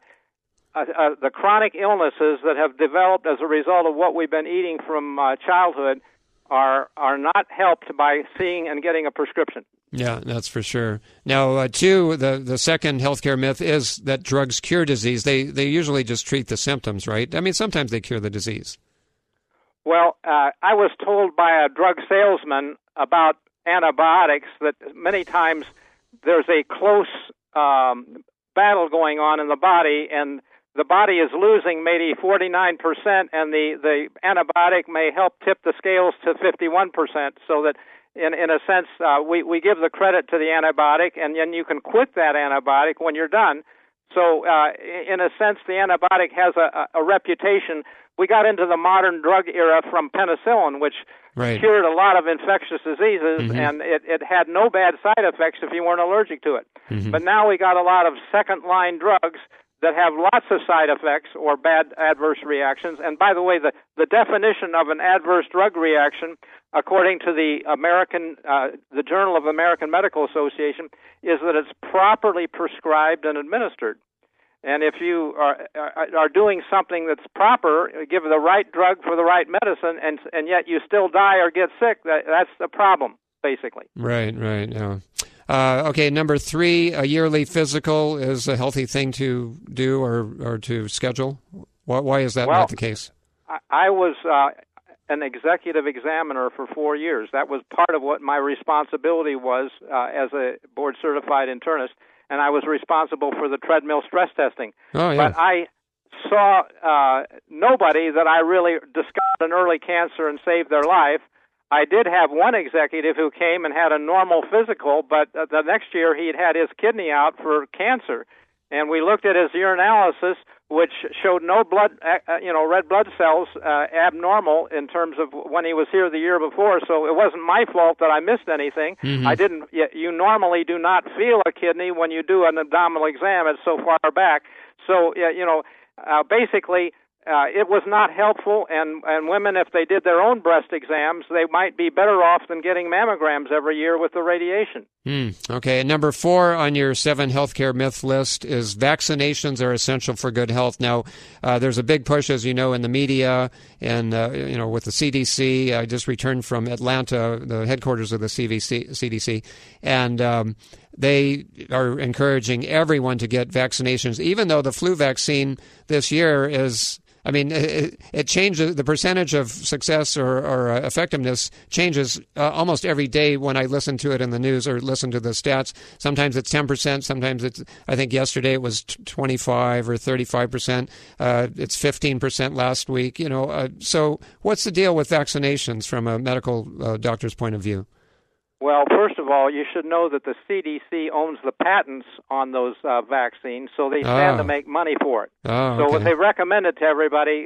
the chronic illnesses that have developed as a result of what we've been eating from childhood are not helped by seeing and getting a prescription. Yeah, that's for sure. Now, the second healthcare myth is that drugs cure disease. They usually just treat the symptoms, right? I mean, sometimes they cure the disease. Well, I was told by a drug salesman about antibiotics that many times there's a close battle going on in the body, and the body is losing maybe 49%, and the antibiotic may help tip the scales to 51%, so that in a sense we give the credit to the antibiotic, and then you can quit that antibiotic when you're done. So in a sense, the antibiotic has a reputation. We got into the modern drug era from penicillin, which cured a lot of infectious diseases, mm-hmm. and it had no bad side effects if you weren't allergic to it. Mm-hmm. But now we got a lot of second-line drugs that have lots of side effects or bad adverse reactions. And by the way, the definition of an adverse drug reaction, according to the Journal of American Medical Association, is that it's properly prescribed and administered. And if you are doing something that's proper, give the right drug for the right medicine, and yet you still die or get sick, that's the problem, basically. Right, yeah. Okay, number 3, a yearly physical is a healthy thing to do or to schedule. Why is that not the case? I was an executive examiner for 4 years. That was part of what my responsibility was as a board-certified internist, and I was responsible for the treadmill stress testing. Oh, yeah. But I saw nobody that I really discovered an early cancer and saved their life. I did have one executive who came and had a normal physical, but the next year he'd had his kidney out for cancer. And we looked at his urinalysis, which showed no blood, red blood cells abnormal in terms of when he was here the year before. So it wasn't my fault that I missed anything. Mm-hmm. I didn't. You normally do not feel a kidney when you do an abdominal exam. It's so far back. So basically. It was not helpful, and women, if they did their own breast exams, they might be better off than getting mammograms every year with the radiation. Okay, and number 4 on your 7 healthcare myth list is vaccinations are essential for good health. Now, there's a big push, as you know, in the media and, with the CDC. I just returned from Atlanta, the headquarters of the CDC, and they are encouraging everyone to get vaccinations, even though the flu vaccine this year is... it changes, the percentage of success or effectiveness changes almost every day when I listen to it in the news or listen to the stats. Sometimes it's 10%, sometimes it's, I think yesterday it was 25 or 35%. It's 15% last week, So what's the deal with vaccinations from a medical doctor's point of view? Well, first of all, you should know that the CDC owns the patents on those vaccines, so they stand to make money for it. So what they recommended to everybody,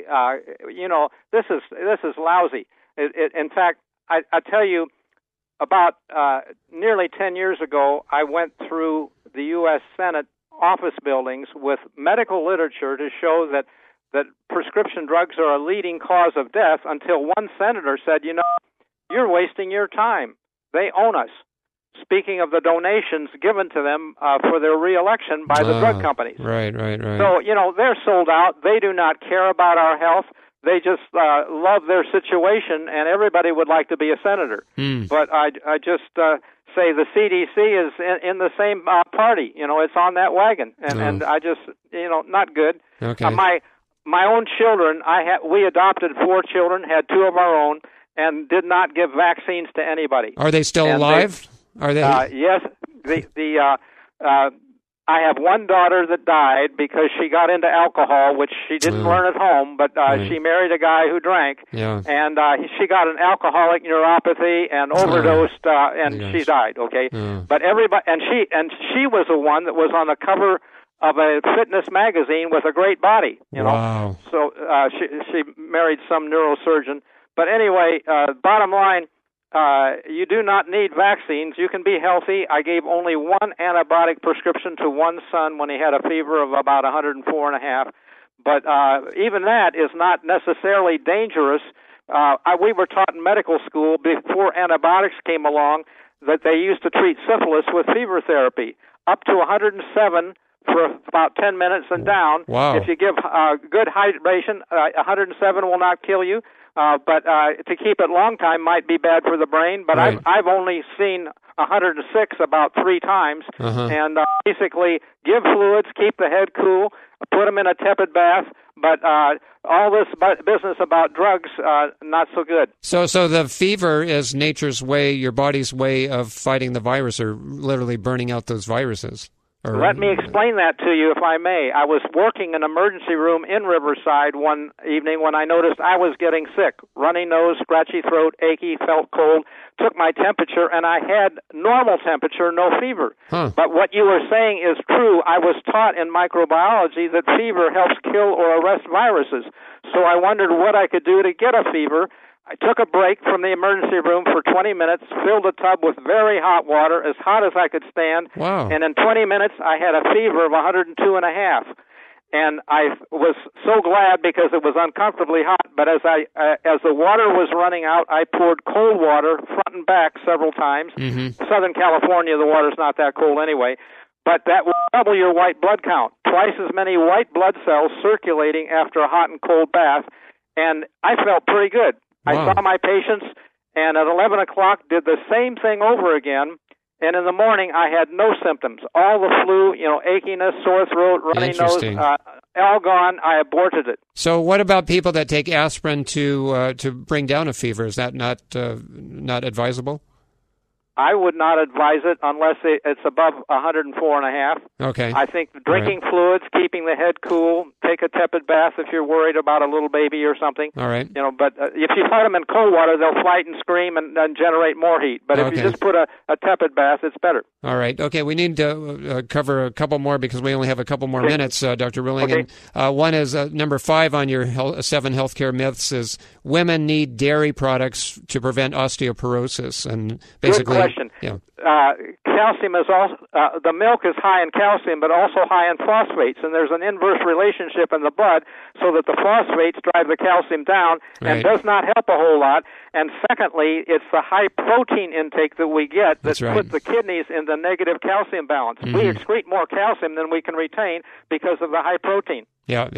this is lousy. In fact, I tell you, about nearly 10 years ago, I went through the U.S. Senate office buildings with medical literature to show that prescription drugs are a leading cause of death until one senator said, you're wasting your time. They own us. Speaking of the donations given to them for their reelection by the drug companies. Right. So, they're sold out. They do not care about our health. They just love their situation, and everybody would like to be a senator. But I just say the CDC is in the same party. It's on that wagon. And I just, not good. Okay. My own children, we adopted 4 children, had 2 of our own, and did not give vaccines to anybody. Are they still alive? Are they? Yes. I have one daughter that died because she got into alcohol, which she didn't learn at home, but she married a guy who drank, and she got an alcoholic neuropathy and overdosed, and she died. Okay, but everybody, and she was the one that was on the cover of a fitness magazine with a great body. Wow. So she married some neurosurgeon. But anyway, bottom line, you do not need vaccines. You can be healthy. I gave only one antibiotic prescription to one son when he had a fever of about 104.5. But even that is not necessarily dangerous. We were taught in medical school before antibiotics came along that they used to treat syphilis with fever therapy, up to 107 for about 10 minutes and down. Wow. If you give good hydration, 107 will not kill you. But to keep it long time might be bad for the brain. But I've only seen 106 about 3 times. And basically give fluids, keep the head cool, put them in a tepid bath. But all this business about drugs, not so good. So the fever is nature's way, your body's way of fighting the virus, or literally burning out those viruses. Let me explain that to you, if I may. I was working in an emergency room in Riverside one evening when I noticed I was getting sick. Runny nose, scratchy throat, achy, felt cold, took my temperature, and I had normal temperature, no fever. But what you were saying is true. I was taught in microbiology that fever helps kill or arrest viruses. So I wondered what I could do to get a fever. I took a break from the emergency room for 20 minutes, filled a tub with very hot water, as hot as I could stand, and in 20 minutes I had a fever of 102.5. And I was so glad because it was uncomfortably hot, but as the water was running out, I poured cold water front and back several times. Southern California, the water's not that cold anyway, but that will double your white blood count, twice as many white blood cells circulating after a hot and cold bath, and I felt pretty good. I saw my patients, and at 11 o'clock did the same thing over again, And in the morning, I had no symptoms. All the flu, achiness, sore throat, runny nose, all gone. I aborted it. So what about people that take aspirin to bring down a fever? Is that not advisable? I would not advise it unless it's above 104.5. Okay. I think drinking fluids, keeping the head cool, take a tepid bath if you're worried about a little baby or something. All right. But if you put them in cold water, they'll fight and scream and generate more heat. But if you just put a tepid bath, it's better. All right. Okay, we need to cover a couple more because we only have a couple more minutes, Dr. Ruling. Okay. And one is number 5 on your 7 healthcare myths is women need dairy products to prevent osteoporosis. And basically, good question. Yeah. Calcium is also the milk is high in calcium, but also high in phosphates, and there's an inverse relationship in the blood, so that the phosphates drive the calcium down and does not help a whole lot. And secondly, it's the high protein intake that we get that puts the kidneys in the negative calcium balance. Mm-hmm. We excrete more calcium than we can retain because of the high protein. That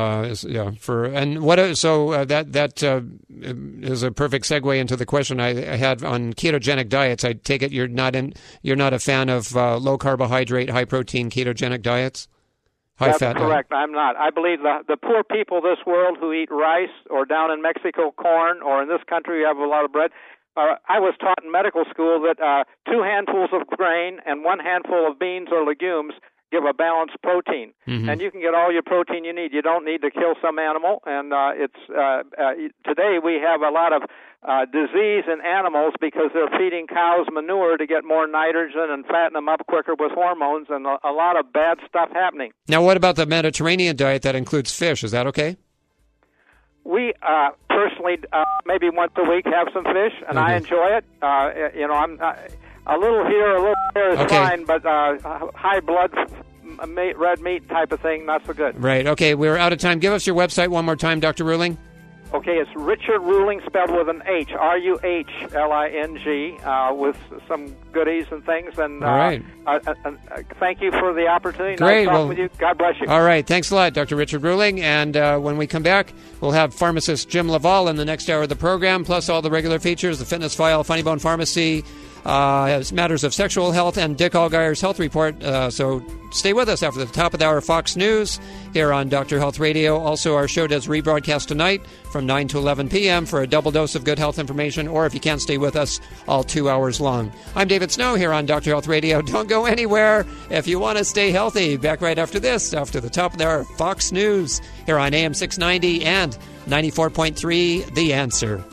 is a perfect segue into the question I had on ketogenic diets. I take it you're not a fan of low carbohydrate, high protein ketogenic diets. That's correct. I'm not. I believe the poor people of this world who eat rice or down in Mexico corn, or in this country we have a lot of bread. I was taught in medical school that 2 handfuls of grain and 1 handful of beans or legumes give a balanced protein. Mm-hmm. And you can get all your protein you need. You don't need to kill some animal. And today we have a lot of disease in animals because they're feeding cows manure to get more nitrogen and fatten them up quicker with hormones, and a lot of bad stuff happening. Now, what about the Mediterranean diet that includes fish? Is that okay? We personally maybe once a week have some fish, and I enjoy it. I'm a little here, a little there is fine, but high blood red meat type of thing, not so good. Right. Okay, we're out of time. Give us your website one more time, Dr. Ruling. Okay, it's Richard Ruling, spelled with an H, Ruhling, with some goodies and things. And all right. Thank you for the opportunity. Great. Nice talking with you. God bless you. All right. Thanks a lot, Dr. Richard Ruling. And when we come back, we'll have pharmacist Jim Laval in the next hour of the program, plus all the regular features, the Fitness File, Funny Bone Pharmacy, matters of sexual health, and Dick Allgire's health report. So stay with us after the top of the hour Fox News here on Dr. Health Radio. Also, our show does rebroadcast tonight from 9 to 11 p.m. for a double dose of good health information, or if you can't stay with us, all 2 hours long. I'm David Snow here on Dr. Health Radio. Don't go anywhere if you want to stay healthy. Back right after this, after the top of the hour Fox News here on AM 690 and 94.3 The Answer.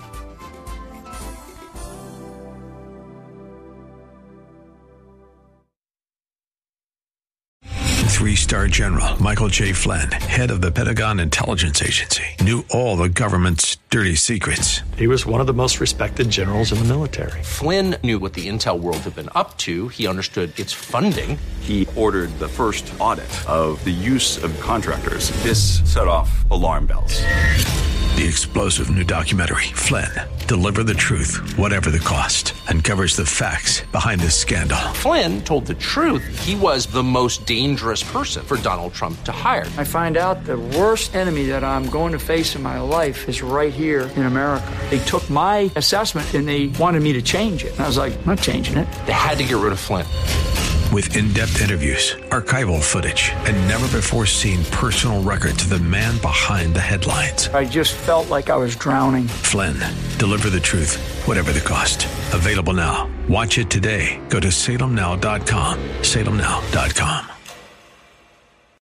3-star General Michael J. Flynn, head of the Pentagon Intelligence Agency, knew all the government's dirty secrets. He was one of the most respected generals in the military. Flynn knew what the intel world had been up to. He understood its funding. He ordered the first audit of the use of contractors. This set off alarm bells. The explosive new documentary, Flynn, Deliver the Truth, Whatever the Cost, uncovers the facts behind this scandal. Flynn told the truth. He was the most dangerous person for Donald Trump to hire. I find out the worst enemy that I'm going to face in my life is right here in America. They took my assessment and they wanted me to change it. And I was like, I'm not changing it. They had to get rid of Flynn. With in-depth interviews, archival footage, and never-before-seen personal records of the man behind the headlines. I just felt like I was drowning. Flynn, Deliver the Truth, Whatever the Cost. Available now. Watch it today. Go to salemnow.com. salemnow.com.